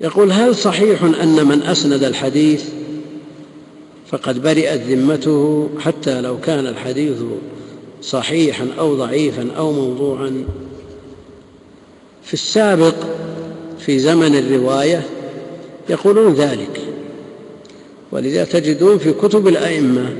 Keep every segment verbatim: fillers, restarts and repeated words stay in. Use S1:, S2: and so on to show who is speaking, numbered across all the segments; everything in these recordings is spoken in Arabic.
S1: يقول: هل صحيح أن من أسند الحديث فقد برئت ذمته حتى لو كان الحديث صحيحا أو ضعيفا أو موضوعا؟ في السابق في زمن الرواية يقولون ذلك، ولذا تجدون في كتب الأئمة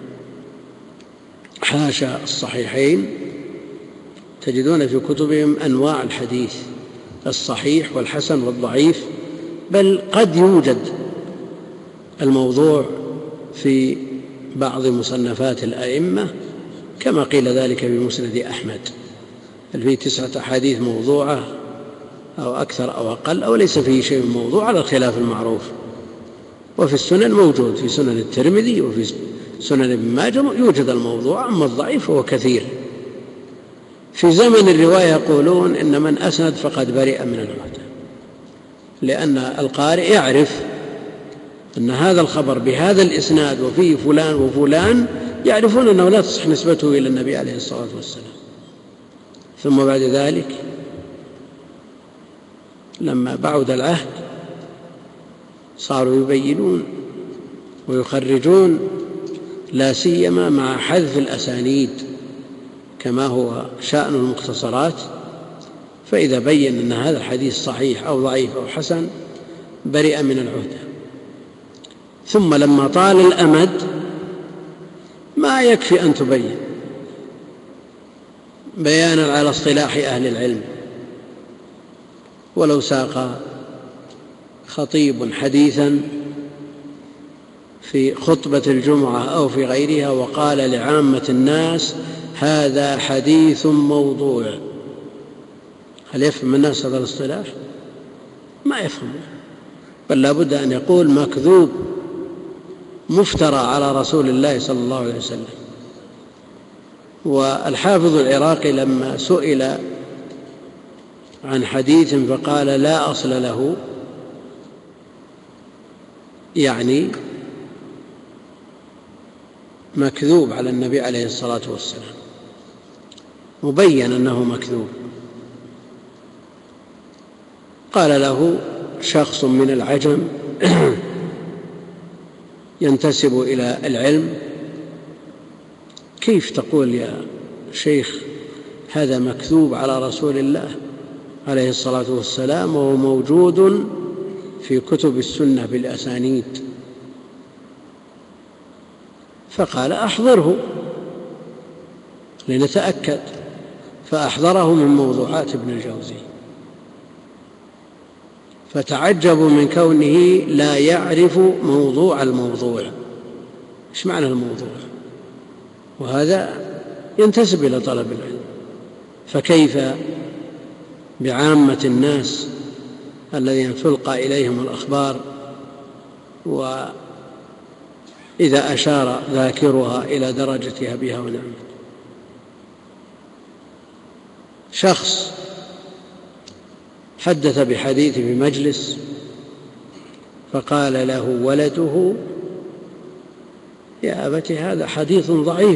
S1: حاشا الصحيحين تجدون في كتبهم أنواع الحديث: الصحيح والحسن والضعيف، بل قد يوجد الموضوع في بعض مصنفات الأئمة، كما قيل ذلك في مسند أحمد، هل فيه تسعة أحاديث موضوعة أو أكثر أو أقل، أو ليس فيه شيء موضوع على الخلاف المعروف. وفي السنن موجود، في سنن الترمذي وفي سنن ابن ماجه يوجد الموضوع، أما الضعيف هو كثير. في زمن الرواية يقولون إن من أسند فقد برئ من العهدة، لأن القارئ يعرف أن هذا الخبر بهذا الإسناد وفيه فلان وفلان، يعرفون أنه لا تصح نسبته إلى النبي عليه الصلاة والسلام. ثم بعد ذلك لما بعد العهد صاروا يبينون ويخرجون، لا سيما مع حذف الأسانيد كما هو شأن المختصرات، فإذا بين أن هذا الحديث صحيح أو ضعيف أو حسن برئ من العهدة. ثم لما طال الأمد ما يكفي أن تبين بيانا على اصطلاح أهل العلم، ولو ساق خطيب حديثا في خطبة الجمعة أو في غيرها وقال لعامة الناس: هذا حديث موضوع، هل يفهم الناس هذا الاصطلاح؟ ما يفهم، بل لا بد أن يقول مكذوب مفترى على رسول الله صلى الله عليه وسلم. والحافظ العراقي لما سئل عن حديث فقال: لا أصل له، يعني مكذوب على النبي عليه الصلاة والسلام، مبين أنه مكذوب. قال له شخص من العجم ينتسب إلى العلم: كيف تقول يا شيخ هذا مكذوب على رسول الله عليه الصلاة والسلام وهو موجود في كتب السنة بالأسانيد؟ فقال: أحضره لنتأكد، فأحضره من موضوعات ابن الجوزي، فتعجبوا من كونه لا يعرف موضوع الموضوع. إيش معنى الموضوع؟ وهذا ينتسب إلى طلب العلم، فكيف بعامة الناس الذين تلقى إليهم الأخبار وإذا أشار ذاكرها إلى درجتها بها ونعمة؟ شخص حدث بحديث في مجلس فقال له ولده: يا أبت هذا حديث ضعيف،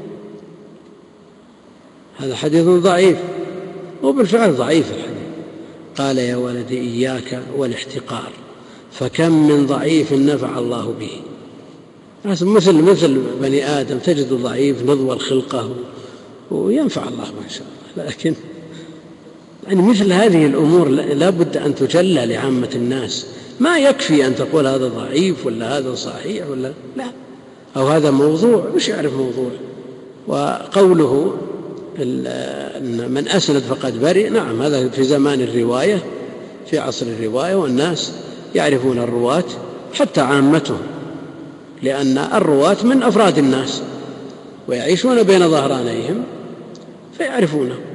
S1: هذا حديث ضعيف، وبالفعل ضعيف الحديث. قال: يا ولدي إياك والاحتقار، فكم من ضعيف نفع الله به. مثل مثل بني آدم تجد ضعيف نضوى الخلقة وينفع الله ما شاء الله، لكن يعني مثل هذه الأمور لا بد أن تجلى لعامة الناس. ما يكفي أن تقول هذا ضعيف ولا هذا صحيح ولا لا، أو هذا موضوع، مش يعرف موضوع. وقوله من أسند فقد برئ، نعم هذا في زمان الرواية، في عصر الرواية، والناس يعرفون الرواة حتى عامتهم، لأن الرواة من أفراد الناس ويعيشون بين ظهرانيهم فيعرفونه.